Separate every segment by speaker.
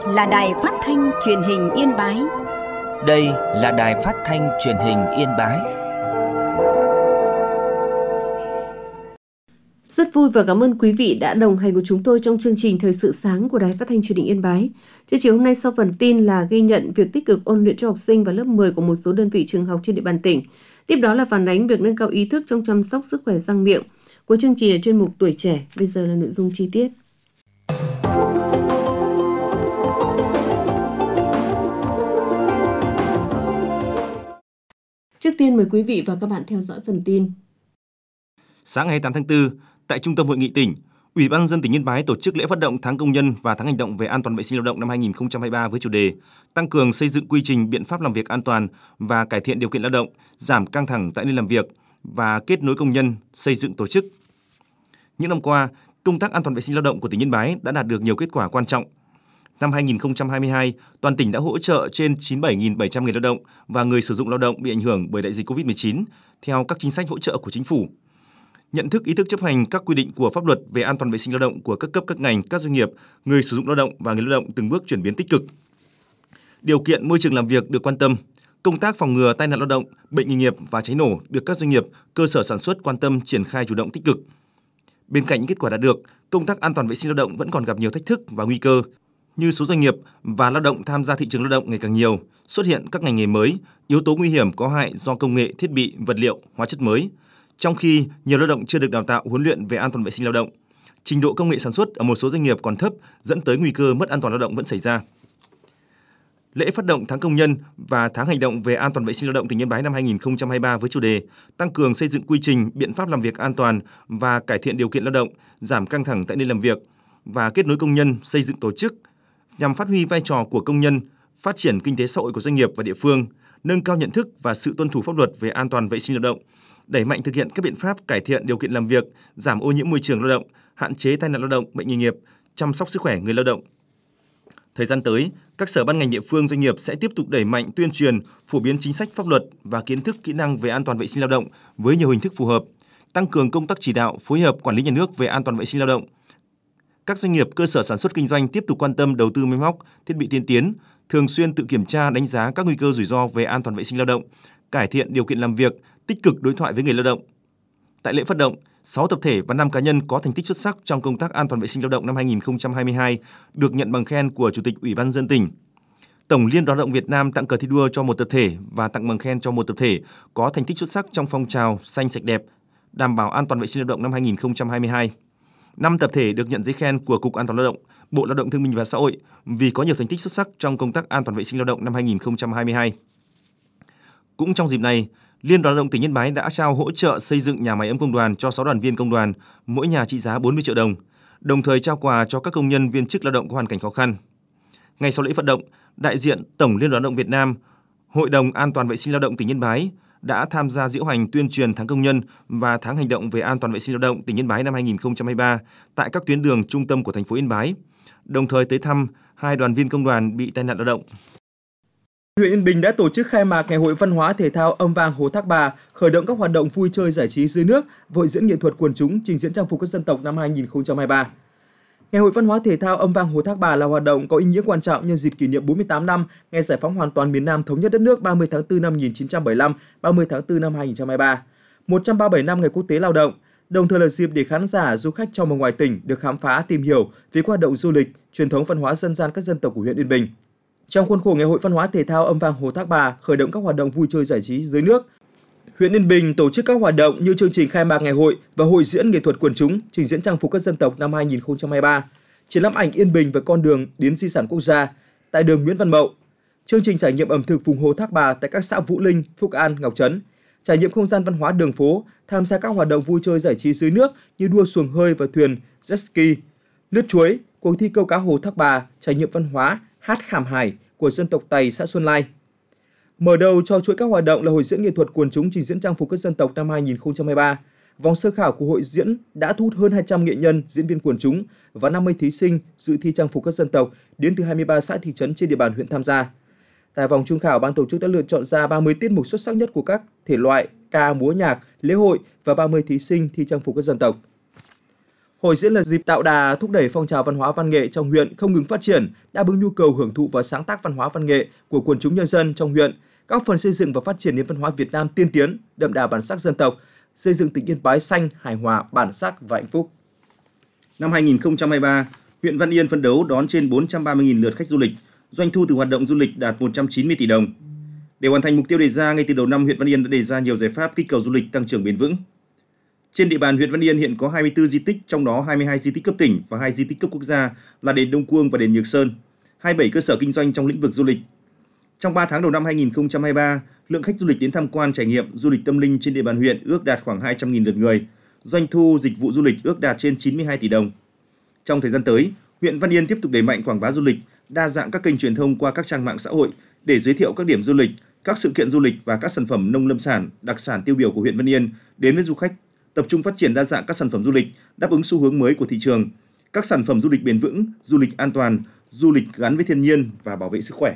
Speaker 1: là Đài Phát thanh Truyền hình Yên Bái.
Speaker 2: Đây là Đài Phát thanh Truyền hình Yên Bái.
Speaker 3: Rất vui và cảm ơn quý vị đã đồng hành cùng chúng tôi trong chương trình Thời sự sáng của Đài Phát thanh Truyền hình Yên Bái. Chương trình hôm nay sau phần tin là ghi nhận việc tích cực ôn luyện cho học sinh vào lớp 10 của một số đơn vị trường học trên địa bàn tỉnh. Tiếp đó là phản ánh việc nâng cao ý thức trong chăm sóc sức khỏe răng miệng. Cuối chương trình ở chuyên mục Tuổi Trẻ, bây giờ là nội dung chi tiết. Trước tiên mời quý vị và các bạn theo dõi phần tin.
Speaker 4: Sáng ngày 28 tháng 4, tại Trung tâm Hội nghị tỉnh, Ủy ban nhân dân tỉnh Yên Bái tổ chức lễ phát động tháng công nhân và tháng hành động về an toàn vệ sinh lao động năm 2023 với chủ đề tăng cường xây dựng quy trình biện pháp làm việc an toàn và cải thiện điều kiện lao động, giảm căng thẳng tại nơi làm việc và kết nối công nhân, xây dựng tổ chức. Những năm qua, công tác an toàn vệ sinh lao động của tỉnh Yên Bái đã đạt được nhiều kết quả quan trọng. Năm 2022, toàn tỉnh đã hỗ trợ trên 97.700 người lao động và người sử dụng lao động bị ảnh hưởng bởi đại dịch COVID-19 theo các chính sách hỗ trợ của chính phủ. Nhận thức ý thức chấp hành các quy định của pháp luật về an toàn vệ sinh lao động của các cấp các ngành, các doanh nghiệp, người sử dụng lao động và người lao động từng bước chuyển biến tích cực. Điều kiện môi trường làm việc được quan tâm, công tác phòng ngừa tai nạn lao động, bệnh nghề nghiệp và cháy nổ được các doanh nghiệp, cơ sở sản xuất quan tâm triển khai chủ động tích cực. Bên cạnh những kết quả đạt được, công tác an toàn vệ sinh lao động vẫn còn gặp nhiều thách thức và nguy cơ, như số doanh nghiệp và lao động tham gia thị trường lao động ngày càng nhiều, xuất hiện các ngành nghề mới, yếu tố nguy hiểm có hại do công nghệ, thiết bị, vật liệu, hóa chất mới. Trong khi nhiều lao động chưa được đào tạo huấn luyện về an toàn vệ sinh lao động, trình độ công nghệ sản xuất ở một số doanh nghiệp còn thấp dẫn tới nguy cơ mất an toàn lao động vẫn xảy ra. Lễ phát động tháng công nhân và tháng hành động về an toàn vệ sinh lao động tỉnh Yên Bái năm 2023 với chủ đề tăng cường xây dựng quy trình, biện pháp làm việc an toàn và cải thiện điều kiện lao động, giảm căng thẳng tại nơi làm việc và kết nối công nhân, xây dựng tổ chức nhằm phát huy vai trò của công nhân, phát triển kinh tế xã hội của doanh nghiệp và địa phương, nâng cao nhận thức và sự tuân thủ pháp luật về an toàn vệ sinh lao động, đẩy mạnh thực hiện các biện pháp cải thiện điều kiện làm việc, giảm ô nhiễm môi trường lao động, hạn chế tai nạn lao động, bệnh nghề nghiệp, chăm sóc sức khỏe người lao động. Thời gian tới, các sở ban ngành địa phương doanh nghiệp sẽ tiếp tục đẩy mạnh tuyên truyền, phổ biến chính sách pháp luật và kiến thức kỹ năng về an toàn vệ sinh lao động với nhiều hình thức phù hợp, tăng cường công tác chỉ đạo, phối hợp quản lý nhà nước về an toàn vệ sinh lao động. Các doanh nghiệp, cơ sở sản xuất kinh doanh tiếp tục quan tâm đầu tư máy móc, thiết bị tiên tiến, thường xuyên tự kiểm tra, đánh giá các nguy cơ rủi ro về an toàn vệ sinh lao động, cải thiện điều kiện làm việc, tích cực đối thoại với người lao động. Tại lễ phát động, 6 tập thể và 5 cá nhân có thành tích xuất sắc trong công tác an toàn vệ sinh lao động năm 2022 được nhận bằng khen của Chủ tịch Ủy ban nhân dân tỉnh. Tổng Liên đoàn Lao động Việt Nam tặng cờ thi đua cho một tập thể và tặng bằng khen cho một tập thể có thành tích xuất sắc trong phong trào xanh sạch đẹp, đảm bảo an toàn vệ sinh lao động năm 2022. 5 tập thể được nhận giấy khen của Cục An toàn Lao động, Bộ Lao động Thương binh và Xã hội vì có nhiều thành tích xuất sắc trong công tác an toàn vệ sinh lao động năm 2022. Cũng trong dịp này, Liên đoàn Lao động tỉnh Yên Bái đã trao hỗ trợ xây dựng nhà máy ấm công đoàn cho 6 đoàn viên công đoàn, mỗi nhà trị giá 40 triệu đồng, đồng thời trao quà cho các công nhân viên chức lao động có hoàn cảnh khó khăn. Ngay sau lễ phát động, đại diện Tổng Liên đoàn Lao động Việt Nam, Hội đồng An toàn vệ sinh lao động tỉnh Yên Bái đã tham gia diễu hành tuyên truyền tháng công nhân và tháng hành động về an toàn vệ sinh lao động tỉnh Yên Bái năm 2023 tại các tuyến đường trung tâm của thành phố Yên Bái, đồng thời tới thăm 2 đoàn viên công đoàn bị tai nạn lao động.
Speaker 5: Huyện Yên Bình đã tổ chức khai mạc Ngày hội Văn hóa Thể thao Âm vang Hồ Thác Bà, khởi động các hoạt động vui chơi giải trí dưới nước, hội diễn nghệ thuật quần chúng, trình diễn trang phục các dân tộc năm 2023. Ngày hội Văn hóa Thể thao Âm vang Hồ Thác Bà là hoạt động có ý nghĩa quan trọng nhân dịp kỷ niệm 48 năm ngày giải phóng hoàn toàn miền Nam thống nhất đất nước 30 tháng 4 năm 1975, 30 tháng 4 năm 2023, 137 năm Ngày Quốc tế Lao động, đồng thời là dịp để khán giả, du khách trong và ngoài tỉnh được khám phá, tìm hiểu về các hoạt động du lịch, truyền thống văn hóa dân gian các dân tộc của huyện Yên Bình. Trong khuôn khổ Ngày hội Văn hóa Thể thao Âm vang Hồ Thác Bà khởi động các hoạt động vui chơi giải trí dưới nước, huyện Yên Bình tổ chức các hoạt động như chương trình khai mạc ngày hội và hội diễn nghệ thuật quần chúng, trình diễn trang phục các dân tộc năm 2023, triển lãm ảnh Yên Bình và con đường đến di sản quốc gia tại đường Nguyễn Văn Mậu, chương trình trải nghiệm ẩm thực vùng Hồ Thác Bà tại các xã Vũ Linh, Phúc An, Ngọc Trấn, trải nghiệm không gian văn hóa đường phố, tham gia các hoạt động vui chơi giải trí dưới nước như đua xuồng hơi và thuyền jet ski, lướt chuối, cuộc thi câu cá Hồ Thác Bà, trải nghiệm văn hóa hát khảm hải của dân tộc Tày xã Xuân Lai. Mở đầu cho chuỗi các hoạt động là hội diễn nghệ thuật quần chúng trình diễn trang phục các dân tộc năm 2023. Vòng sơ khảo của hội diễn đã thu hút hơn 200 nghệ nhân, diễn viên quần chúng và 50 thí sinh dự thi trang phục các dân tộc đến từ 23 xã thị trấn trên địa bàn huyện tham gia. Tại vòng chung khảo, ban tổ chức đã lựa chọn ra 30 tiết mục xuất sắc nhất của các thể loại ca, múa nhạc, lễ hội và 30 thí sinh thi trang phục các dân tộc. Hội diễn là dịp tạo đà thúc đẩy phong trào văn hóa văn nghệ trong huyện không ngừng phát triển, đáp ứng nhu cầu hưởng thụ và sáng tác văn hóa văn nghệ của quần chúng nhân dân trong huyện, góp phần xây dựng và phát triển nền văn hóa Việt Nam tiên tiến, đậm đà bản sắc dân tộc, xây dựng tỉnh Yên Bái xanh, hài hòa, bản sắc và hạnh phúc.
Speaker 4: Năm 2023, huyện Văn Yên phấn đấu đón trên 430.000 lượt khách du lịch, doanh thu từ hoạt động du lịch đạt 190 tỷ đồng. Để hoàn thành mục tiêu đề ra, ngay từ đầu năm, huyện Văn Yên đã đề ra nhiều giải pháp kích cầu du lịch tăng trưởng bền vững. Trên địa bàn huyện Văn Yên hiện có 24 di tích, trong đó 22 di tích cấp tỉnh và 2 di tích cấp quốc gia là đền Đông Cuông và đền Nhược Sơn, 27 cơ sở kinh doanh trong lĩnh vực du lịch. Trong 3 tháng đầu năm 2023, lượng khách du lịch đến tham quan trải nghiệm du lịch tâm linh trên địa bàn huyện ước đạt khoảng 200.000 lượt người, doanh thu dịch vụ du lịch ước đạt trên 92 tỷ đồng. Trong thời gian tới, huyện Văn Yên tiếp tục đẩy mạnh quảng bá du lịch, đa dạng các kênh truyền thông qua các trang mạng xã hội để giới thiệu các điểm du lịch, các sự kiện du lịch và các sản phẩm nông lâm sản, đặc sản tiêu biểu của huyện Văn Yên đến với du khách, tập trung phát triển đa dạng các sản phẩm du lịch, đáp ứng xu hướng mới của thị trường, các sản phẩm du lịch bền vững, du lịch an toàn, du lịch gắn với thiên nhiên và bảo vệ sức khỏe.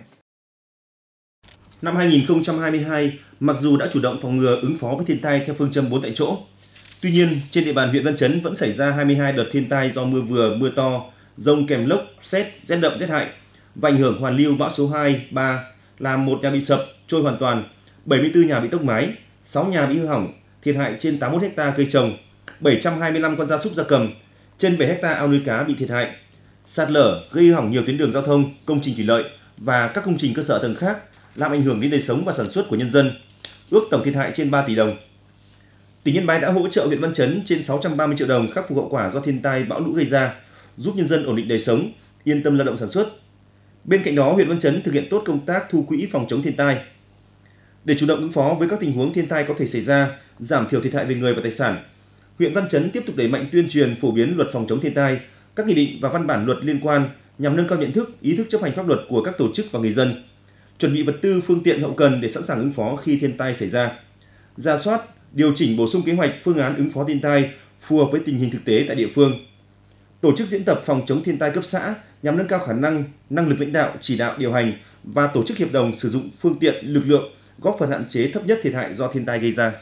Speaker 4: Năm 2022, mặc dù đã chủ động phòng ngừa ứng phó với thiên tai theo phương châm 4 tại chỗ, tuy nhiên trên địa bàn huyện Văn Chấn vẫn xảy ra 22 đợt thiên tai do mưa vừa, mưa to, dông kèm lốc, sét, rét đậm, rét hại và ảnh hưởng hoàn lưu bão số 2, 3 làm 1 nhà bị sập, trôi hoàn toàn, 74 nhà bị tốc mái, 6 nhà bị hư hỏng, thiệt hại trên 81 ha cây trồng, 725 con gia súc gia cầm, trên 7 ha ao nuôi cá bị thiệt hại, sạt lở gây hư hỏng nhiều tuyến đường giao thông, công trình thủy lợi và các công trình cơ sở tầng khác, làm ảnh hưởng đến đời sống và sản xuất của nhân dân, ước tổng thiệt hại trên 3 tỷ đồng. Tỉnh Yên Bái đã hỗ trợ huyện Văn Chấn trên 630 triệu đồng khắc phục hậu quả do thiên tai bão lũ gây ra, giúp nhân dân ổn định đời sống, yên tâm lao động sản xuất. Bên cạnh đó, huyện Văn Chấn thực hiện tốt công tác thu quỹ phòng chống thiên tai. Để chủ động ứng phó với các tình huống thiên tai có thể xảy ra, giảm thiểu thiệt hại về người và tài sản, huyện Văn Chấn tiếp tục đẩy mạnh tuyên truyền phổ biến luật phòng chống thiên tai, các nghị định và văn bản luật liên quan nhằm nâng cao nhận thức, ý thức chấp hành pháp luật của các tổ chức và người dân, chuẩn bị vật tư, phương tiện hậu cần để sẵn sàng ứng phó khi thiên tai xảy ra, rà soát, điều chỉnh bổ sung kế hoạch, phương án ứng phó thiên tai phù hợp với tình hình thực tế tại địa phương, tổ chức diễn tập phòng chống thiên tai cấp xã nhằm nâng cao khả năng lực lãnh đạo, chỉ đạo, điều hành và tổ chức hiệp đồng sử dụng phương tiện, lực lượng, góp phần hạn chế thấp nhất thiệt hại do thiên tai gây ra.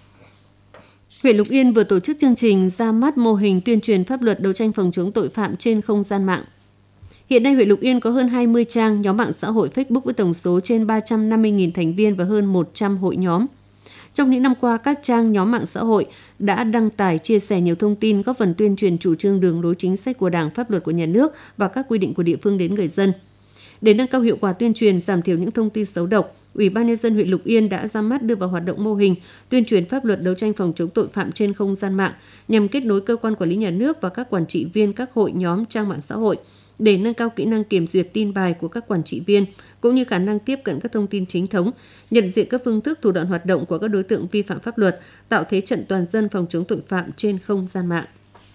Speaker 3: Huyện Lục Yên vừa tổ chức chương trình ra mắt mô hình tuyên truyền pháp luật đấu tranh phòng chống tội phạm trên không gian mạng. Hiện nay, huyện Lục Yên có hơn 20 trang nhóm mạng xã hội Facebook với tổng số trên 350.000 thành viên và hơn 100 hội nhóm. Trong những năm qua, các trang nhóm mạng xã hội đã đăng tải, chia sẻ nhiều thông tin góp phần tuyên truyền chủ trương, đường lối, chính sách của Đảng, pháp luật của nhà nước và các quy định của địa phương đến người dân. Để nâng cao hiệu quả tuyên truyền, giảm thiểu những thông tin xấu độc, Ủy ban Nhân dân huyện Lục Yên đã ra mắt đưa vào hoạt động mô hình tuyên truyền pháp luật đấu tranh phòng chống tội phạm trên không gian mạng nhằm kết nối cơ quan quản lý nhà nước và các quản trị viên các hội nhóm trang mạng xã hội để nâng cao kỹ năng kiểm duyệt tin bài của các quản trị viên cũng như khả năng tiếp cận các thông tin chính thống, nhận diện các phương thức thủ đoạn hoạt động của các đối tượng vi phạm pháp luật, tạo thế trận toàn dân phòng chống tội phạm trên không gian mạng.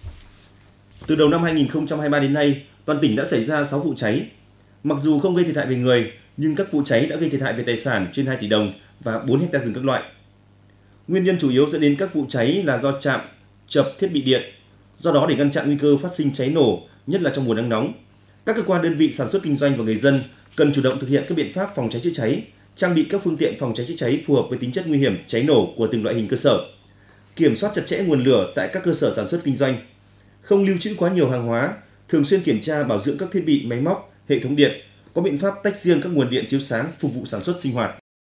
Speaker 4: Từ đầu năm 2023 đến nay, toàn tỉnh đã xảy ra 6 vụ cháy. Mặc dù không gây thiệt hại về người, nhưng các vụ cháy đã gây thiệt hại về tài sản trên 2 tỷ đồng và 4 ha rừng các loại. Nguyên nhân chủ yếu dẫn đến các vụ cháy là do chạm, chập thiết bị điện. Do đó, để ngăn chặn nguy cơ phát sinh cháy nổ, nhất là trong mùa nắng nóng, các cơ quan đơn vị sản xuất kinh doanh và người dân cần chủ động thực hiện các biện pháp phòng cháy chữa cháy, trang bị các phương tiện phòng cháy chữa cháy phù hợp với tính chất nguy hiểm cháy nổ của từng loại hình cơ sở, kiểm soát chặt chẽ nguồn lửa tại các cơ sở sản xuất kinh doanh, không lưu trữ quá nhiều hàng hóa, thường xuyên kiểm tra bảo dưỡng các thiết bị máy móc, hệ thống điện, có biện pháp tách riêng các nguồn điện chiếu sáng phục vụ sản xuất sinh hoạt.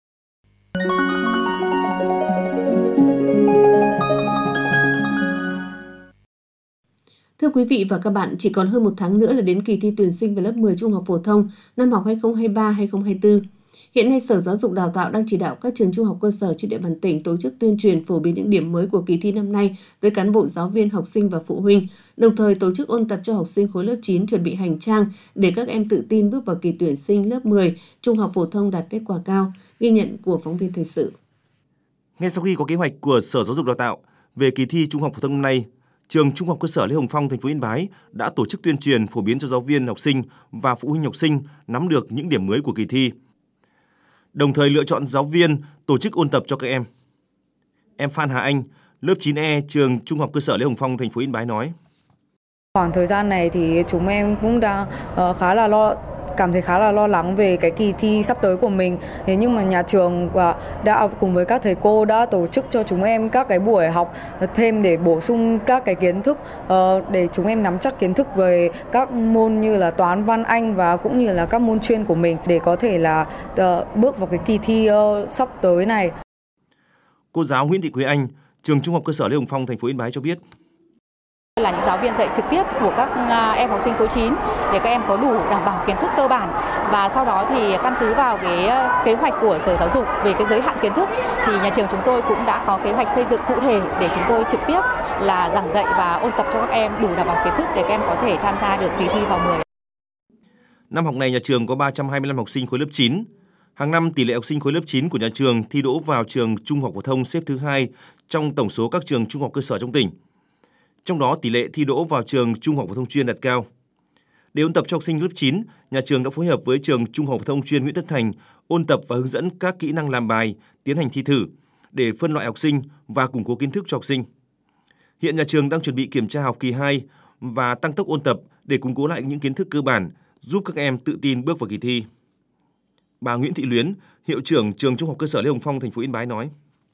Speaker 3: Thưa quý vị và các bạn, chỉ còn hơn một tháng nữa là đến kỳ thi tuyển sinh vào lớp 10 trung học phổ thông năm học 2023-2024. Hiện nay, Sở Giáo dục Đào tạo đang chỉ đạo các trường trung học cơ sở trên địa bàn tỉnh tổ chức tuyên truyền phổ biến những điểm mới của kỳ thi năm nay tới cán bộ, giáo viên, học sinh và phụ huynh, đồng thời tổ chức ôn tập cho học sinh khối lớp 9 chuẩn bị hành trang để các em tự tin bước vào kỳ tuyển sinh lớp 10 trung học phổ thông đạt kết quả cao. Ghi nhận của phóng viên thời sự.
Speaker 4: Ngay sau khi có kế hoạch của Sở Giáo dục Đào tạo về kỳ thi trung học phổ thông năm nay, Trường Trung học cơ sở Lê Hồng Phong, thành phố Yên Bái đã tổ chức tuyên truyền phổ biến cho giáo viên, học sinh và phụ huynh học sinh nắm được những điểm mới của kỳ thi. Đồng thời lựa chọn giáo viên tổ chức ôn tập cho các em. Em Phan Hà Anh, lớp 9E, Trường Trung học cơ sở Lê Hồng Phong, thành phố Yên Bái nói:
Speaker 6: Khoảng thời gian này thì chúng em cũng đang khá là cảm thấy khá là lo lắng về cái kỳ thi sắp tới của mình. Thế nhưng mà nhà trường đã cùng với các thầy cô đã tổ chức cho chúng em các cái buổi học thêm để bổ sung các cái kiến thức, để chúng em nắm chắc kiến thức về các môn như là toán, văn, Anh và cũng như là các môn chuyên của mình để có thể là bước vào cái kỳ thi sắp tới này.
Speaker 4: Cô giáo Nguyễn Thị Quế Anh, trường Trung học cơ sở Lê Hồng Phong, thành phố Yên Bái cho biết.
Speaker 7: Là những giáo viên dạy trực tiếp của các em học sinh khối 9 để các em có đủ đảm bảo kiến thức cơ bản, và sau đó thì căn cứ vào cái kế hoạch của Sở Giáo dục về cái giới hạn kiến thức thì nhà trường chúng tôi cũng đã có kế hoạch xây dựng cụ thể để chúng tôi trực tiếp là giảng dạy và ôn tập cho các em đủ đảm bảo kiến thức để các em có thể tham gia được kỳ thi vào 10.
Speaker 4: Năm học này nhà trường có 325 học sinh khối lớp 9. Hàng năm tỷ lệ học sinh khối lớp 9 của nhà trường thi đỗ vào trường trung học phổ thông xếp thứ 2 trong tổng số các trường trung học cơ sở trong tỉnh. Trong đó tỷ lệ thi đỗ vào trường trung học phổ thông chuyên đạt cao. Để ôn tập cho học sinh lớp 9, nhà trường đã phối hợp với trường Trung học phổ thông chuyên Nguyễn Tất Thành ôn tập và hướng dẫn các kỹ năng làm bài, tiến hành thi thử để phân loại học sinh và củng cố kiến thức cho học sinh. Hiện nhà trường đang chuẩn bị kiểm tra học kỳ 2 và tăng tốc ôn tập để củng cố lại những kiến thức cơ bản, giúp các em tự tin bước vào kỳ thi. Bà Nguyễn Thị Luyến, hiệu trưởng trường Trung học cơ sở Lê Hồng Phong, thành phố Yên Bái nói: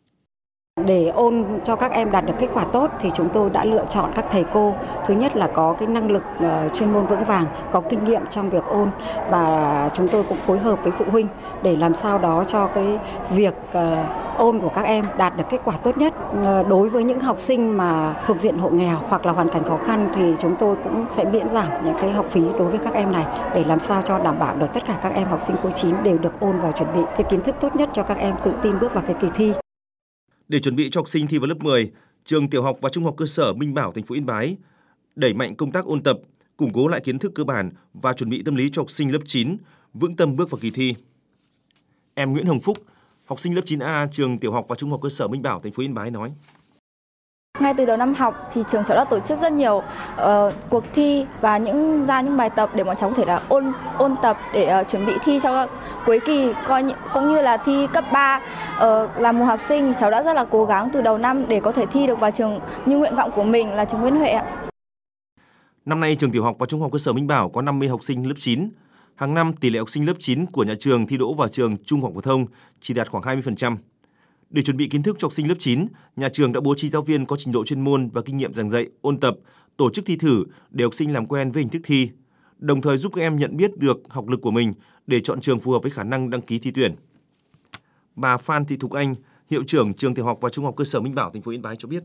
Speaker 8: Để ôn cho các em đạt được kết quả tốt thì chúng tôi đã lựa chọn các thầy cô, thứ nhất là có cái năng lực chuyên môn vững vàng, có kinh nghiệm trong việc ôn, và chúng tôi cũng phối hợp với phụ huynh để làm sao đó cho cái việc ôn của các em đạt được kết quả tốt nhất. Đối với những học sinh mà thuộc diện hộ nghèo hoặc là hoàn cảnh khó khăn thì chúng tôi cũng sẽ miễn giảm những cái học phí đối với các em này để làm sao cho đảm bảo được tất cả các em học sinh khối 9 đều được ôn và chuẩn bị cái kiến thức tốt nhất cho các em tự tin bước vào cái kỳ thi.
Speaker 4: Để chuẩn bị cho học sinh thi vào lớp 10, trường tiểu học và trung học cơ sở Minh Bảo, thành phố Yên Bái đẩy mạnh công tác ôn tập, củng cố lại kiến thức cơ bản và chuẩn bị tâm lý cho học sinh lớp 9 vững tâm bước vào kỳ thi. Em Nguyễn Hồng Phúc, học sinh lớp 9A trường tiểu học và trung học cơ sở Minh Bảo, thành phố Yên Bái nói:
Speaker 9: Ngay từ đầu năm học thì trường cháu đã tổ chức rất nhiều cuộc thi và những bài tập để bọn cháu có thể là ôn tập để chuẩn bị thi cho cuối kỳ, cũng như là thi cấp 3. Là một học sinh cháu đã rất là cố gắng từ đầu năm để có thể thi được vào trường như nguyện vọng của mình là trường Nguyễn Huệ ạ.
Speaker 4: Năm nay trường tiểu học và trung học cơ sở Minh Bảo có 50 học sinh lớp 9. Hàng năm tỷ lệ học sinh lớp 9 của nhà trường thi đỗ vào trường trung học phổ thông chỉ đạt khoảng 20%. Để chuẩn bị kiến thức cho học sinh lớp 9, nhà trường đã bố trí giáo viên có trình độ chuyên môn và kinh nghiệm giảng dạy, ôn tập, tổ chức thi thử để học sinh làm quen với hình thức thi, đồng thời giúp các em nhận biết được học lực của mình để chọn trường phù hợp với khả năng đăng ký thi tuyển. Bà Phan Thị Thục Anh, hiệu trưởng trường tiểu học và trung học cơ sở Minh Bảo, thành phố Yên Bái cho biết: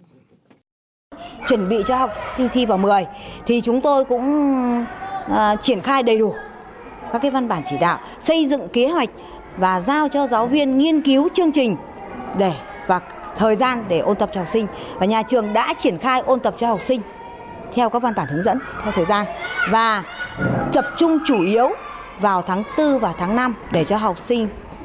Speaker 10: Chuẩn bị cho học sinh thi vào 10 thì chúng tôi cũng triển khai đầy đủ các cái văn bản chỉ đạo, xây dựng kế hoạch và giao cho giáo viên nghiên cứu chương trình và thời gian để ôn tập cho học sinh, và nhà trường đã triển khai ôn tập cho học sinh theo các văn bản hướng dẫn theo thời gian và tập trung chủ yếu vào tháng 4 và tháng 5 để cho học sinh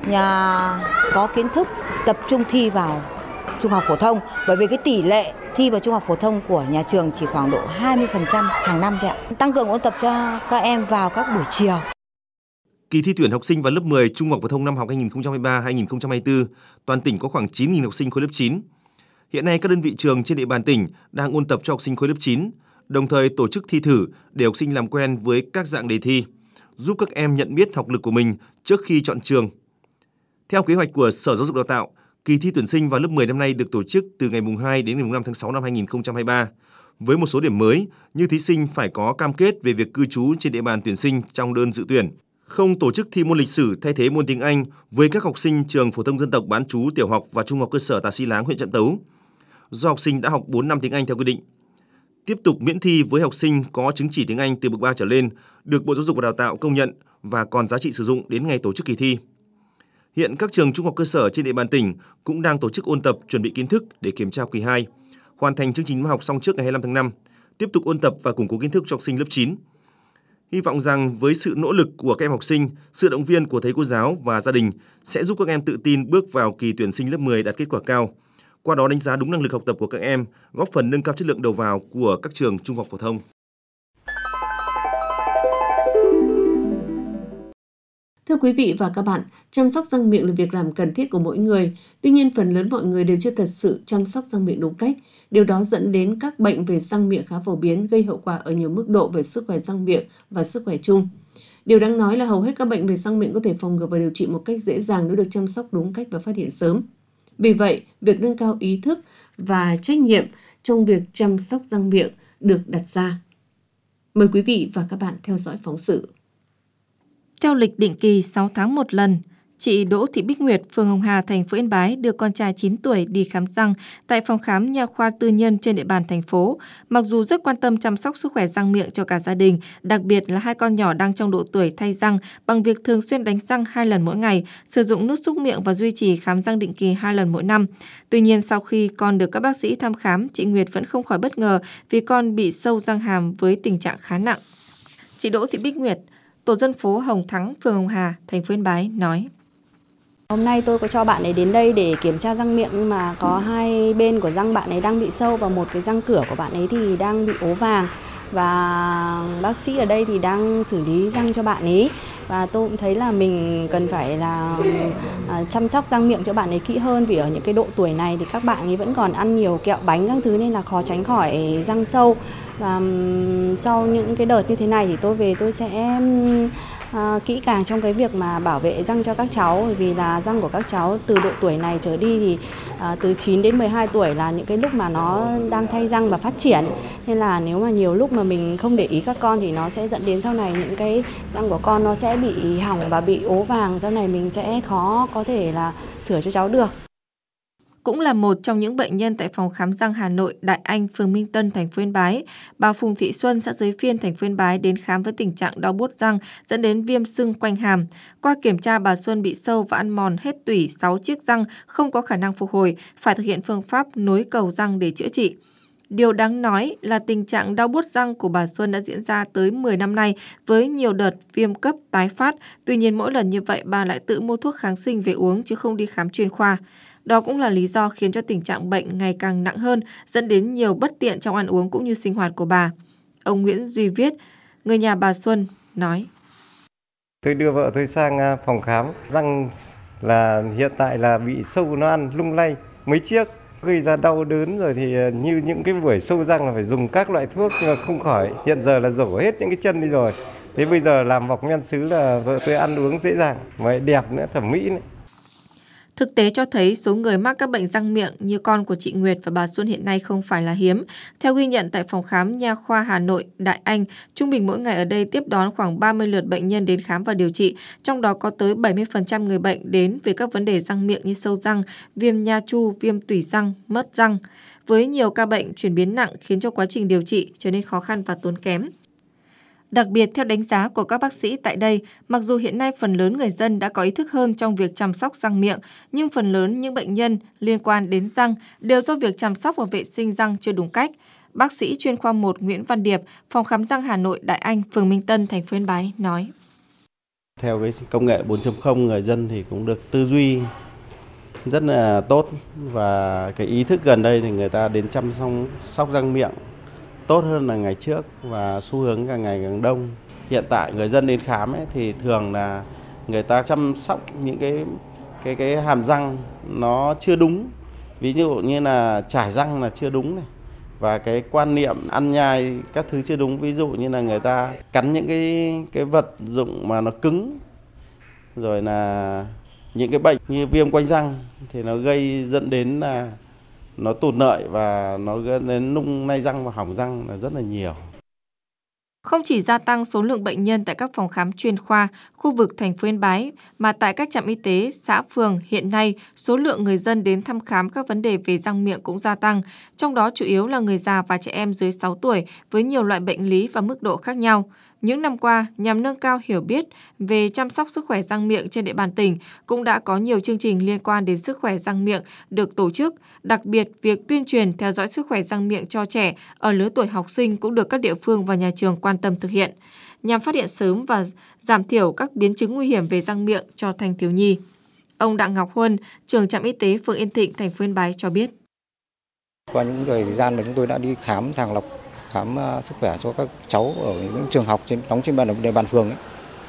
Speaker 10: có kiến thức tập trung thi vào trung học phổ thông, bởi vì cái tỷ lệ thi vào trung học phổ thông của nhà trường chỉ khoảng độ 20% hàng năm thôi ạ. Tăng cường ôn tập cho các em vào các buổi chiều.
Speaker 4: Kỳ thi tuyển học sinh vào lớp 10 trung học phổ thông năm học 2023-2024, toàn tỉnh có khoảng 9.000 học sinh khối lớp 9. Hiện nay các đơn vị trường trên địa bàn tỉnh đang ôn tập cho học sinh khối lớp 9, đồng thời tổ chức thi thử để học sinh làm quen với các dạng đề thi, giúp các em nhận biết học lực của mình trước khi chọn trường. Theo kế hoạch của Sở Giáo dục Đào tạo, kỳ thi tuyển sinh vào lớp 10 năm nay được tổ chức từ ngày 2 đến ngày 5 tháng 6 năm 2023, với một số điểm mới như thí sinh phải có cam kết về việc cư trú trên địa bàn tuyển sinh trong đơn dự tuyển, không tổ chức thi môn lịch sử thay thế môn tiếng Anh với các học sinh trường phổ thông dân tộc bán trú tiểu học và trung học cơ sở Tà Xí Láng, huyện Trạm Tấu, do học sinh đã học 4 năm tiếng Anh theo quy định. Tiếp tục miễn thi với học sinh có chứng chỉ tiếng Anh từ bậc 3 trở lên, được Bộ Giáo dục và Đào tạo công nhận và còn giá trị sử dụng đến ngày tổ chức kỳ thi. Hiện các trường trung học cơ sở trên địa bàn tỉnh cũng đang tổ chức ôn tập chuẩn bị kiến thức để kiểm tra kỳ 2, hoàn thành chương trình năm học xong trước ngày 25 tháng 5, tiếp tục ôn tập và củng cố kiến thức cho học sinh lớp 9. Hy vọng rằng với sự nỗ lực của các em học sinh, sự động viên của thầy cô giáo và gia đình sẽ giúp các em tự tin bước vào kỳ tuyển sinh lớp 10 đạt kết quả cao. Qua đó đánh giá đúng năng lực học tập của các em, góp phần nâng cao chất lượng đầu vào của các trường trung học phổ thông.
Speaker 3: Thưa quý vị và các bạn, chăm sóc răng miệng là việc làm cần thiết của mỗi người. Tuy nhiên, phần lớn mọi người đều chưa thật sự chăm sóc răng miệng đúng cách. Điều đó dẫn đến các bệnh về răng miệng khá phổ biến, gây hậu quả ở nhiều mức độ về sức khỏe răng miệng và sức khỏe chung. Điều đáng nói là hầu hết các bệnh về răng miệng có thể phòng ngừa và điều trị một cách dễ dàng nếu được chăm sóc đúng cách và phát hiện sớm. Vì vậy, việc nâng cao ý thức và trách nhiệm trong việc chăm sóc răng miệng được đặt ra. Mời quý vị và các bạn theo dõi phóng sự.
Speaker 11: Theo lịch định kỳ 6 tháng một lần, chị Đỗ Thị Bích Nguyệt, phường Hồng Hà, thành phố Yên Bái đưa con trai 9 tuổi đi khám răng tại phòng khám nha khoa tư nhân trên địa bàn thành phố. Mặc dù rất quan tâm chăm sóc sức khỏe răng miệng cho cả gia đình, đặc biệt là hai con nhỏ đang trong độ tuổi thay răng bằng việc thường xuyên đánh răng 2 lần mỗi ngày, sử dụng nước súc miệng và duy trì khám răng định kỳ 2 lần mỗi năm. Tuy nhiên, sau khi con được các bác sĩ thăm khám, chị Nguyệt vẫn không khỏi bất ngờ vì con bị sâu răng hàm với tình trạng khá nặng. Chị Đỗ Thị Bích Nguyệt, tổ dân phố Hồng Thắng, phường Hồng Hà, thành phố Yên Bái nói:
Speaker 12: Hôm nay tôi có cho bạn ấy đến đây để kiểm tra răng miệng, nhưng mà có hai bên của răng bạn ấy đang bị sâu và một cái răng cửa của bạn ấy thì đang bị ố vàng. Và bác sĩ ở đây thì đang xử lý răng cho bạn ấy. Và tôi cũng thấy là mình cần phải là chăm sóc răng miệng cho bạn ấy kỹ hơn, vì ở những cái độ tuổi này thì các bạn ấy vẫn còn ăn nhiều kẹo bánh các thứ nên là khó tránh khỏi răng sâu. Và sau những cái đợt như thế này thì tôi về tôi sẽ kỹ càng trong cái việc mà bảo vệ răng cho các cháu, bởi vì là răng của các cháu từ độ tuổi này trở đi thì từ 9 đến 12 tuổi là những cái lúc mà nó đang thay răng và phát triển, nên là nếu mà nhiều lúc mà mình không để ý các con thì nó sẽ dẫn đến sau này những cái răng của con nó sẽ bị hỏng và bị ố vàng, sau này mình sẽ khó có thể là sửa cho cháu được.
Speaker 11: Cũng là một trong những bệnh nhân tại phòng khám răng Hà Nội Đại Anh, phường Minh Tân, thành phố Yên Bái, bà Phùng Thị Xuân, xã Giới Phiên, thành phố Yên Bái đến khám với tình trạng đau buốt răng dẫn đến viêm sưng quanh hàm. Qua kiểm tra, bà Xuân bị sâu và ăn mòn hết tủy 6 chiếc răng, không có khả năng phục hồi, phải thực hiện phương pháp nối cầu răng để chữa trị. Điều đáng nói là tình trạng đau buốt răng của bà Xuân đã diễn ra tới 10 năm nay với nhiều đợt viêm cấp tái phát. Tuy nhiên mỗi lần như vậy bà lại tự mua thuốc kháng sinh về uống chứ không đi khám chuyên khoa. Đó cũng là lý do khiến cho tình trạng bệnh ngày càng nặng hơn, dẫn đến nhiều bất tiện trong ăn uống cũng như sinh hoạt của bà. Ông Nguyễn Duy Viết, người nhà bà Xuân, nói:
Speaker 13: Tôi đưa vợ tôi sang phòng khám răng là hiện tại là bị sâu nó ăn lung lay mấy chiếc, gây ra đau đớn rồi thì như những cái buổi sâu răng là phải dùng các loại thuốc nhưng mà không khỏi. Hiện giờ là rổ hết những cái chân đi rồi. Thế bây giờ làm bọc men sứ là vợ tôi ăn uống dễ dàng, mà đẹp nữa, thẩm mỹ nữa.
Speaker 11: Thực tế cho thấy số người mắc các bệnh răng miệng như con của chị Nguyệt và bà Xuân hiện nay không phải là hiếm. Theo ghi nhận tại phòng khám nha khoa Hà Nội Đại Anh, trung bình mỗi ngày ở đây tiếp đón khoảng 30 lượt bệnh nhân đến khám và điều trị, trong đó có tới 70% người bệnh đến về các vấn đề răng miệng như sâu răng, viêm nha chu, viêm tủy răng, mất răng. Với nhiều ca bệnh chuyển biến nặng khiến cho quá trình điều trị trở nên khó khăn và tốn kém. Đặc biệt, theo đánh giá của các bác sĩ tại đây, mặc dù hiện nay phần lớn người dân đã có ý thức hơn trong việc chăm sóc răng miệng, nhưng phần lớn những bệnh nhân liên quan đến răng đều do việc chăm sóc và vệ sinh răng chưa đúng cách. Bác sĩ chuyên khoa 1 Nguyễn Văn Điệp, phòng khám răng Hà Nội Đại Anh, phường Minh Tân, thành phố Yên Bái nói:
Speaker 14: Theo cái công nghệ 4.0, người dân thì cũng được tư duy rất là tốt, và cái ý thức gần đây thì người ta đến chăm sóc răng miệng tốt hơn là ngày trước và xu hướng càng ngày càng đông. Hiện tại người dân đến khám ấy, thì thường là người ta chăm sóc những cái hàm răng nó chưa đúng. Ví dụ như là chải răng là chưa đúng này, và cái quan niệm ăn nhai các thứ chưa đúng. Ví dụ như là người ta cắn những cái vật dụng mà nó cứng, rồi là những cái bệnh như viêm quanh răng thì nó dẫn đến là nó tụt lợi và nó dẫn đến nung nai răng và hỏng răng là rất là nhiều.
Speaker 11: Không chỉ gia tăng số lượng bệnh nhân tại các phòng khám chuyên khoa, khu vực thành phố Yên Bái, mà tại các trạm y tế, xã phường hiện nay, số lượng người dân đến thăm khám các vấn đề về răng miệng cũng gia tăng, trong đó chủ yếu là người già và trẻ em dưới 6 tuổi với nhiều loại bệnh lý và mức độ khác nhau. Những năm qua, nhằm nâng cao hiểu biết về chăm sóc sức khỏe răng miệng trên địa bàn tỉnh, cũng đã có nhiều chương trình liên quan đến sức khỏe răng miệng được tổ chức. Đặc biệt, việc tuyên truyền theo dõi sức khỏe răng miệng cho trẻ ở lứa tuổi học sinh cũng được các địa phương và nhà trường quan tâm thực hiện, nhằm phát hiện sớm và giảm thiểu các biến chứng nguy hiểm về răng miệng cho thanh thiếu nhi. Ông Đặng Ngọc Huân, trưởng trạm y tế phường Yên Thịnh, thành phố Yên Bái cho biết:
Speaker 15: Qua những thời gian mà chúng tôi đã đi khám sàng lọc, khám sức khỏe cho các cháu ở những trường học đóng trên địa bàn phường ấy,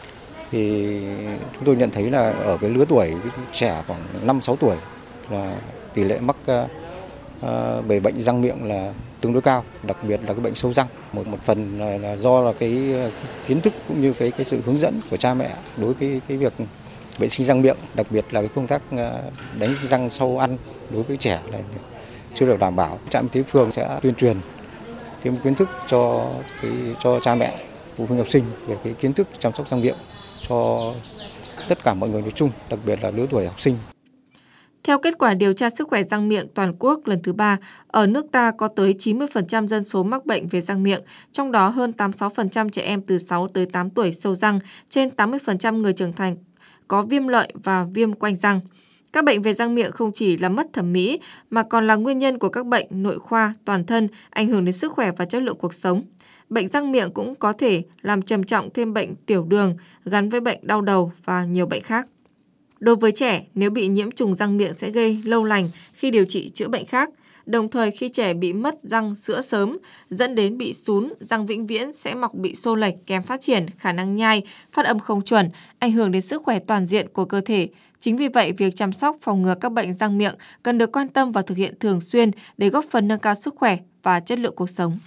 Speaker 15: thì chúng tôi nhận thấy là ở cái lứa tuổi trẻ khoảng 5-6 tuổi là tỷ lệ mắc về bệnh răng miệng là tương đối cao, đặc biệt là cái bệnh sâu răng. Một phần là do là cái kiến thức cũng như cái sự hướng dẫn của cha mẹ đối với cái việc vệ sinh răng miệng, đặc biệt là cái công tác đánh răng sau ăn đối với trẻ là chưa được đảm bảo. Trạm y tế phường sẽ tuyên truyền thêm kiến thức cho cha mẹ, phụ huynh học sinh về cái kiến thức chăm sóc răng miệng cho tất cả mọi người nói chung, đặc biệt là lứa tuổi học sinh.
Speaker 11: Theo kết quả điều tra sức khỏe răng miệng toàn quốc lần thứ 3, ở nước ta có tới 90% dân số mắc bệnh về răng miệng, trong đó hơn 86% trẻ em từ 6 tới 8 tuổi sâu răng, trên 80% người trưởng thành có viêm lợi và viêm quanh răng. Các bệnh về răng miệng không chỉ là mất thẩm mỹ mà còn là nguyên nhân của các bệnh nội khoa, toàn thân, ảnh hưởng đến sức khỏe và chất lượng cuộc sống. Bệnh răng miệng cũng có thể làm trầm trọng thêm bệnh tiểu đường, gắn với bệnh đau đầu và nhiều bệnh khác. Đối với trẻ, nếu bị nhiễm trùng răng miệng sẽ gây lâu lành khi điều trị chữa bệnh khác. Đồng thời khi trẻ bị mất răng sữa sớm, dẫn đến bị sún, răng vĩnh viễn sẽ mọc bị xô lệch, kém phát triển, khả năng nhai, phát âm không chuẩn, ảnh hưởng đến sức khỏe toàn diện của cơ thể. Chính vì vậy, việc chăm sóc phòng ngừa các bệnh răng miệng cần được quan tâm và thực hiện thường xuyên để góp phần nâng cao sức khỏe và chất lượng cuộc sống.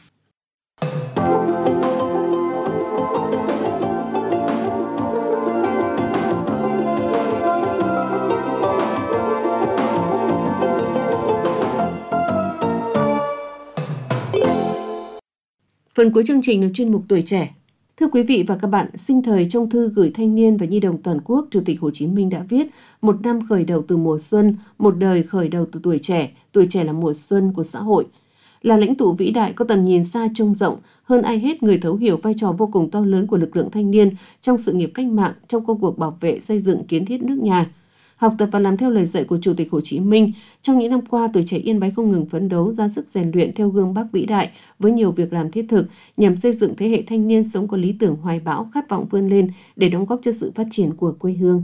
Speaker 3: Phần cuối chương trình là chuyên mục Tuổi Trẻ. Thưa quý vị và các bạn, sinh thời trong thư gửi thanh niên và nhi đồng toàn quốc, Chủ tịch Hồ Chí Minh đã viết: một năm khởi đầu từ mùa xuân, một đời khởi đầu từ tuổi trẻ là mùa xuân của xã hội. Là lãnh tụ vĩ đại có tầm nhìn xa trông rộng, hơn ai hết người thấu hiểu vai trò vô cùng to lớn của lực lượng thanh niên trong sự nghiệp cách mạng, trong công cuộc bảo vệ xây dựng kiến thiết nước nhà. Học tập và làm theo lời dạy của Chủ tịch Hồ Chí Minh, trong những năm qua, tuổi trẻ Yên Bái không ngừng phấn đấu ra sức rèn luyện theo gương Bác vĩ đại với nhiều việc làm thiết thực nhằm xây dựng thế hệ thanh niên sống có lý tưởng hoài bão, khát vọng vươn lên để đóng góp cho sự phát triển của quê hương.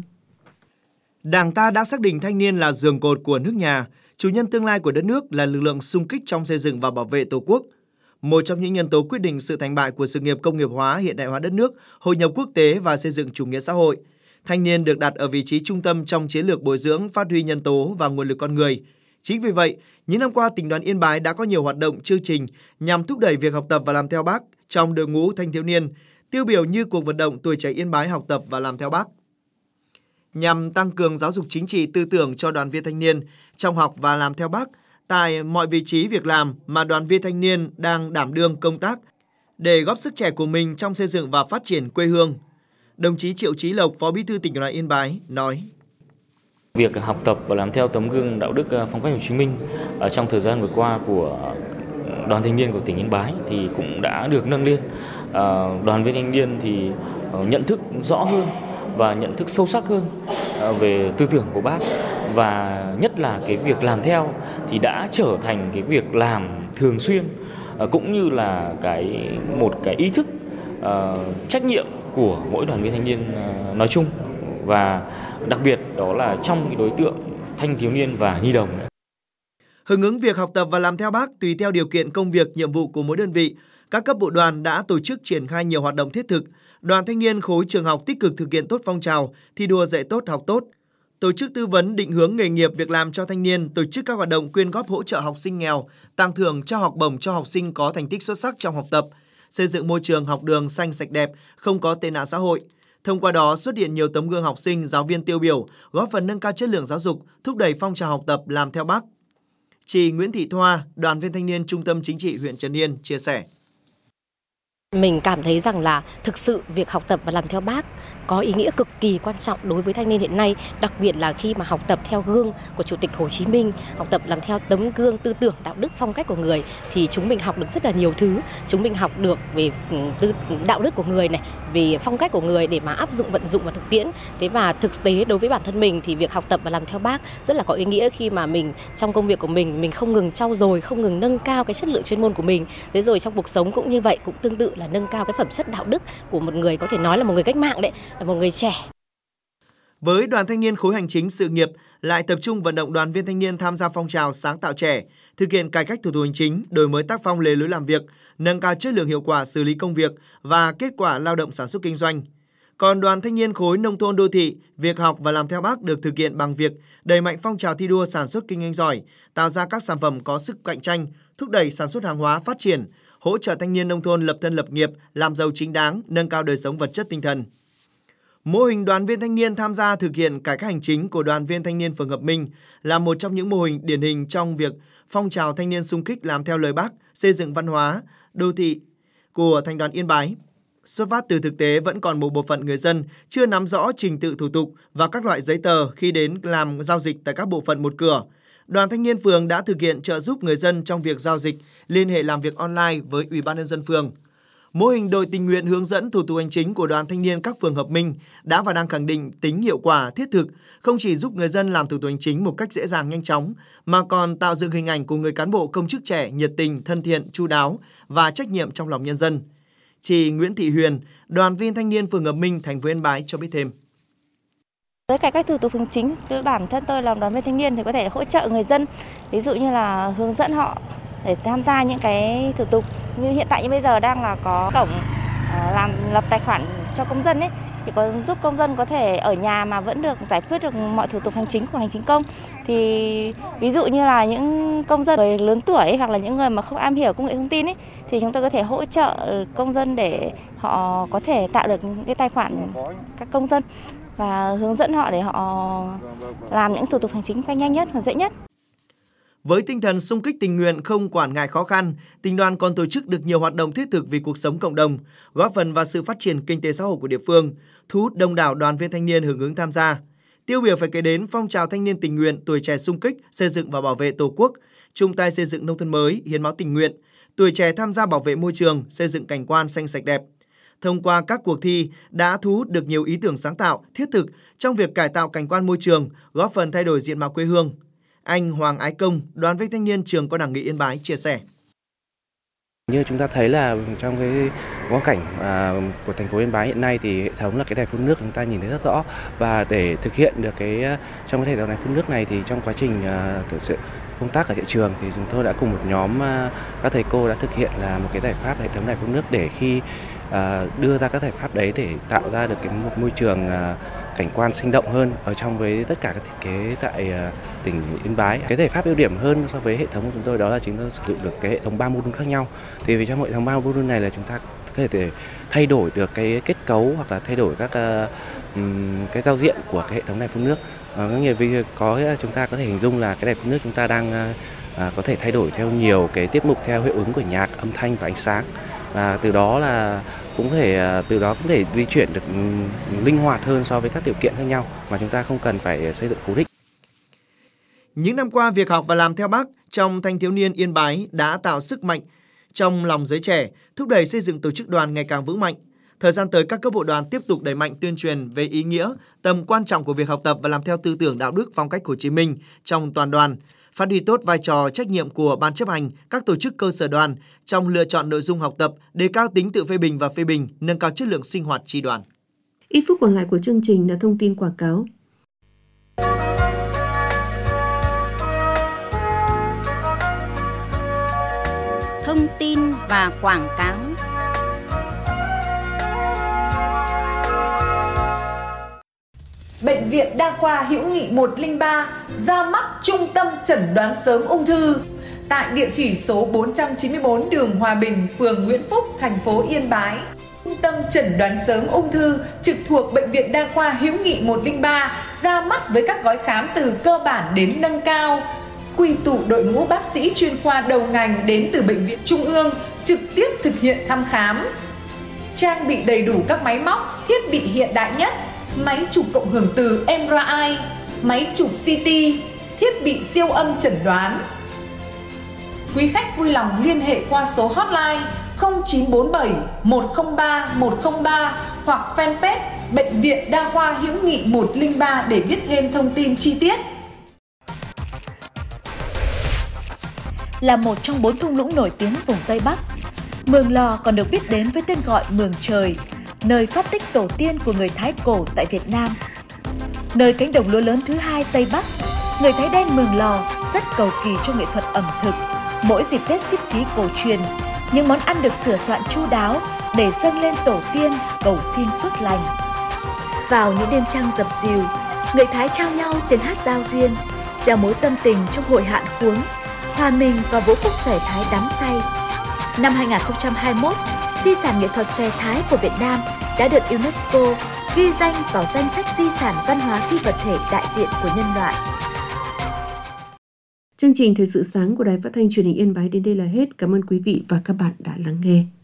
Speaker 5: Đảng ta đã xác định thanh niên là giường cột của nước nhà, chủ nhân tương lai của đất nước, là lực lượng xung kích trong xây dựng và bảo vệ Tổ quốc. Một trong những nhân tố quyết định sự thành bại của sự nghiệp công nghiệp hóa, hiện đại hóa đất nước, hội nhập quốc tế và xây dựng chủ nghĩa xã hội. Thanh niên được đặt ở vị trí trung tâm trong chiến lược bồi dưỡng, phát huy nhân tố và nguồn lực con người. Chính vì vậy, những năm qua, Tỉnh đoàn Yên Bái đã có nhiều hoạt động, chương trình nhằm thúc đẩy việc học tập và làm theo Bác trong đội ngũ thanh thiếu niên, tiêu biểu như cuộc vận động Tuổi trẻ Yên Bái học tập và làm theo Bác. Nhằm tăng cường giáo dục chính trị tư tưởng cho đoàn viên thanh niên trong học và làm theo Bác tại mọi vị trí việc làm mà đoàn viên thanh niên đang đảm đương công tác, để góp sức trẻ của mình trong xây dựng và phát triển quê hương. Đồng chí Triệu Chí Lộc, Phó Bí thư Tỉnh đoàn Yên Bái nói:
Speaker 16: Việc học tập và làm theo tấm gương đạo đức phong cách Hồ Chí Minh trong thời gian vừa qua của đoàn thanh niên của tỉnh Yên Bái thì cũng đã được nâng lên. Đoàn viên thanh niên thì nhận thức rõ hơn và nhận thức sâu sắc hơn về tư tưởng của Bác, và nhất là cái việc làm theo thì đã trở thành cái việc làm thường xuyên, cũng như là một cái ý thức trách nhiệm của mỗi đoàn viên thanh niên nói chung, và đặc biệt đó là trong cái đối tượng thanh thiếu niên và nhi đồng.
Speaker 5: Hưởng ứng việc học tập và làm theo Bác tùy theo điều kiện công việc, nhiệm vụ của mỗi đơn vị, các cấp bộ đoàn đã tổ chức triển khai nhiều hoạt động thiết thực. Đoàn thanh niên khối trường học tích cực thực hiện tốt phong trào thi đua dạy tốt học tốt, tổ chức tư vấn định hướng nghề nghiệp việc làm cho thanh niên, tổ chức các hoạt động quyên góp hỗ trợ học sinh nghèo, tặng thưởng trao học bổng cho học sinh có thành tích xuất sắc trong học tập, xây dựng môi trường học đường xanh sạch đẹp, không có tệ nạn xã hội. Thông qua đó xuất hiện nhiều tấm gương học sinh, giáo viên tiêu biểu, góp phần nâng cao chất lượng giáo dục, thúc đẩy phong trào học tập làm theo Bác. Chị Nguyễn Thị Thoa, đoàn viên thanh niên Trung tâm Chính trị huyện Trấn Yên chia sẻ:
Speaker 17: Mình cảm thấy rằng là thực sự việc học tập và làm theo Bác có ý nghĩa cực kỳ quan trọng đối với thanh niên hiện nay, đặc biệt là khi mà học tập theo gương của Chủ tịch Hồ Chí Minh, học tập làm theo tấm gương tư tưởng, đạo đức, phong cách của người, thì chúng mình học được rất là nhiều thứ. Chúng mình học được về đạo đức của người này, về phong cách của người để mà áp dụng, vận dụng vào thực tiễn. Thế và thực tế đối với bản thân mình thì việc học tập và làm theo Bác rất là có ý nghĩa, khi mà mình trong công việc của mình không ngừng trau dồi, không ngừng nâng cao cái chất lượng chuyên môn của mình. Thế rồi trong cuộc sống cũng như vậy, cũng tương tự là nâng cao cái phẩm chất đạo đức của một người, có thể nói là một người cách mạng đấy, là một người trẻ.
Speaker 5: Với đoàn thanh niên khối hành chính sự nghiệp lại tập trung vận động đoàn viên thanh niên tham gia phong trào sáng tạo trẻ, thực hiện cải cách thủ tục hành chính, đổi mới tác phong lề lối làm việc, nâng cao chất lượng hiệu quả xử lý công việc và kết quả lao động sản xuất kinh doanh.
Speaker 18: Còn Đoàn Thanh niên khối nông thôn đô thị, việc học và làm theo Bác được thực hiện bằng việc đẩy mạnh phong trào thi đua sản xuất kinh doanh giỏi, tạo ra các sản phẩm có sức cạnh tranh, thúc đẩy sản xuất hàng hóa phát triển, hỗ trợ thanh niên nông thôn lập thân lập nghiệp, làm giàu chính đáng, nâng cao đời sống vật chất tinh thần. Mô hình đoàn viên thanh niên tham gia thực hiện cải cách hành chính của Đoàn viên thanh niên phường Hợp Minh là một trong những mô hình điển hình trong việc phong trào thanh niên xung kích làm theo lời Bác, xây dựng văn hóa đô thị của Thành đoàn Yên Bái. Xuất phát từ thực tế vẫn còn một bộ phận người dân chưa nắm rõ trình tự thủ tục và các loại giấy tờ khi đến làm giao dịch tại các bộ phận một cửa. Đoàn thanh niên phường đã thực hiện trợ giúp người dân trong việc giao dịch, liên hệ làm việc online với Ủy ban nhân dân phường. Mô hình đội tình nguyện hướng dẫn thủ tục hành chính của Đoàn thanh niên các phường Hợp Minh đã và đang khẳng định tính hiệu quả thiết thực, không chỉ giúp người dân làm thủ tục hành chính một cách dễ dàng nhanh chóng, mà còn tạo dựng hình ảnh của người cán bộ công chức trẻ nhiệt tình, thân thiện, chu đáo và trách nhiệm trong lòng nhân dân. Chị Nguyễn Thị Huyền, đoàn viên thanh niên phường Hợp Minh, thành phố Yên Bái cho biết thêm.
Speaker 19: Với cải cách thủ tục hành chính, bản thân tôi làm đoàn viên thanh niên thì có thể hỗ trợ người dân, ví dụ như là hướng dẫn họ để tham gia những cái thủ tục như hiện tại như bây giờ đang là có cổng lập tài khoản cho công dân ấy, thì có giúp công dân có thể ở nhà mà vẫn được giải quyết được mọi thủ tục hành chính của hành chính công. Thì ví dụ như là những công dân người lớn tuổi ấy, hoặc là những người mà không am hiểu công nghệ thông tin ấy, thì chúng tôi có thể hỗ trợ công dân để họ có thể tạo được những cái tài khoản các công dân và hướng dẫn họ để họ làm những thủ tục hành chính cách nhanh nhất và dễ nhất.
Speaker 18: Với tinh thần xung kích tình nguyện không quản ngại khó khăn, Tỉnh đoàn còn tổ chức được nhiều hoạt động thiết thực vì cuộc sống cộng đồng, góp phần vào sự phát triển kinh tế xã hội của địa phương, thu hút đông đảo đoàn viên thanh niên hưởng ứng tham gia. Tiêu biểu phải kể đến phong trào thanh niên tình nguyện, tuổi trẻ xung kích, xây dựng và bảo vệ Tổ quốc, chung tay xây dựng nông thôn mới, hiến máu tình nguyện, tuổi trẻ tham gia bảo vệ môi trường, xây dựng cảnh quan xanh sạch đẹp. Thông qua các cuộc thi đã thu hút được nhiều ý tưởng sáng tạo, thiết thực trong việc cải tạo cảnh quan môi trường, góp phần thay đổi diện mạo quê hương. Anh Hoàng Ái Công, đoàn viên thanh niên trường Cao đẳng Nghề Yên Bái chia sẻ.
Speaker 20: Như chúng ta thấy là trong cái quang cảnh của thành phố Yên Bái hiện nay thì hệ thống là cái đài phun nước chúng ta nhìn thấy rất rõ, và để thực hiện được trong cái hệ thống đài phun nước này thì trong quá trình thực sự công tác ở thị trường thì chúng tôi đã cùng một nhóm các thầy cô đã thực hiện là một cái giải pháp hệ thống đài phun nước để khi đưa ra các giải pháp đấy để tạo ra được một môi trường cảnh quan sinh động hơn ở trong với tất cả các thiết kế tại tỉnh Yên Bái. Cái giải pháp ưu điểm hơn so với hệ thống của chúng tôi đó là chúng tôi sử dụng được cái hệ thống 3 mô đun khác nhau. Thì vì trong hệ thống 3 mô đun này là chúng ta có thể thay đổi được cái kết cấu hoặc là thay đổi các cái giao diện của cái hệ thống đài phun nước. Chúng ta có thể hình dung là cái đài phun nước chúng ta đang có thể thay đổi theo nhiều cái tiết mục theo hiệu ứng của nhạc, âm thanh và ánh sáng. Và từ đó cũng có thể di chuyển được linh hoạt hơn so với các điều kiện khác nhau mà chúng ta không cần phải xây dựng cố định.
Speaker 18: Những năm qua, việc học và làm theo Bác trong thanh thiếu niên Yên Bái đã tạo sức mạnh trong lòng giới trẻ, thúc đẩy xây dựng tổ chức đoàn ngày càng vững mạnh. Thời gian tới, các cấp bộ đoàn tiếp tục đẩy mạnh tuyên truyền về ý nghĩa, tầm quan trọng của việc học tập và làm theo tư tưởng đạo đức phong cách Hồ Chí Minh trong toàn đoàn, phát huy tốt vai trò trách nhiệm của ban chấp hành, các tổ chức cơ sở đoàn trong lựa chọn nội dung học tập, đề cao tính tự phê bình và phê bình, nâng cao chất lượng sinh hoạt chi đoàn.
Speaker 3: Ít phút còn lại của chương trình là thông tin quảng cáo.
Speaker 1: Thông tin và quảng cáo.
Speaker 21: Bệnh viện Đa khoa Hữu nghị 103 ra mắt trung tâm chẩn đoán sớm ung thư tại địa chỉ số 494 đường Hòa Bình, phường Nguyễn Phúc, thành phố Yên Bái. Trung tâm chẩn đoán sớm ung thư trực thuộc Bệnh viện Đa khoa Hữu nghị 103 ra mắt với các gói khám từ cơ bản đến nâng cao, quy tụ đội ngũ bác sĩ chuyên khoa đầu ngành đến từ bệnh viện trung ương trực tiếp thực hiện thăm khám. Trang bị đầy đủ các máy móc, thiết bị hiện đại nhất, máy chụp cộng hưởng từ MRI, máy chụp CT, thiết bị siêu âm chẩn đoán. Quý khách vui lòng liên hệ qua số hotline 0947 103 103 hoặc fanpage Bệnh viện Đa khoa Hữu nghị 103 để biết thêm thông tin chi tiết.
Speaker 22: Là một trong 4 thung lũng nổi tiếng vùng Tây Bắc, Mường Lò còn được biết đến với tên gọi Mường Trời, nơi phát tích tổ tiên của người Thái cổ tại Việt Nam. Nơi cánh đồng lúa lớn thứ 2 Tây Bắc, người Thái đen Mường Lò rất cầu kỳ cho nghệ thuật ẩm thực. Mỗi dịp Tết Xíp Xí cổ truyền, những món ăn được sửa soạn chu đáo để dâng lên tổ tiên cầu xin phước lành. Vào những đêm trăng dập dìu, người Thái trao nhau tiếng hát giao duyên, gieo mối tâm tình trong hội hạn khuống, hòa mình vào vũ khúc xòe Thái đắm say. Năm 2021, di sản nghệ thuật xòe Thái của Việt Nam đã được UNESCO ghi danh vào danh sách di sản văn hóa phi vật thể đại diện của nhân loại.
Speaker 3: Chương trình Thời sự sáng của Đài Phát thanh Truyền hình Yên Bái đến đây là hết. Cảm ơn quý vị và các bạn đã lắng nghe.